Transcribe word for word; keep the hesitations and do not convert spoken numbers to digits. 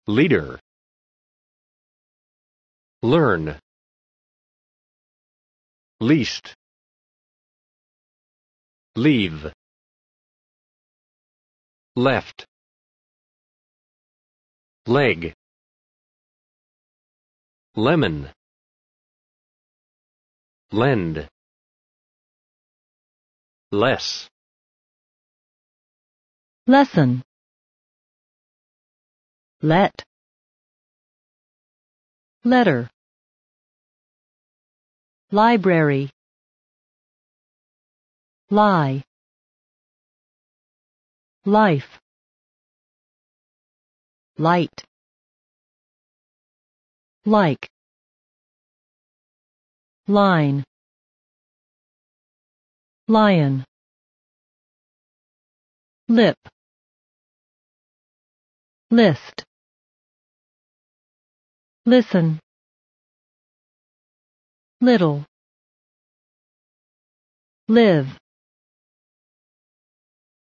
leader, learn, least, leave, left, leg, lemon, lend, less, lesson, let, letter, library, lie, life, light, like, line, lion, lip, list, listen, little, live.